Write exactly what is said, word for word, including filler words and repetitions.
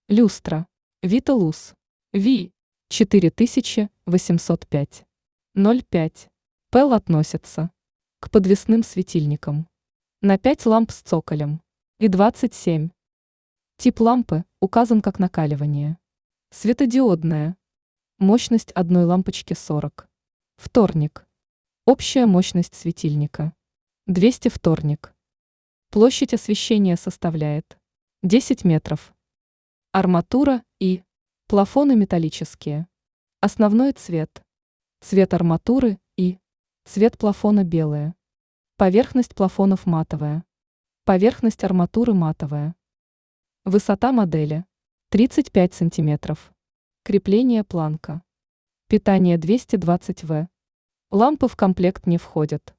Люстра. Виталус. Ви. четыре тысячи восемьсот пять. ноль пять. Пэл относится к подвесным светильникам. На пять ламп с цоколем. И двадцать семь. Тип лампы указан как накаливание. Светодиодная. Мощность одной лампочки сорок. Вторник. Общая мощность светильника. двести вторник. Площадь освещения составляет десять метров. Арматура и плафоны металлические. Основной цвет. Цвет арматуры и цвет плафона белые. Поверхность плафонов матовая. Поверхность арматуры матовая. Высота модели тридцать пять сантиметров. Крепление планка. Питание двести двадцать ватт. Лампы в комплект не входят.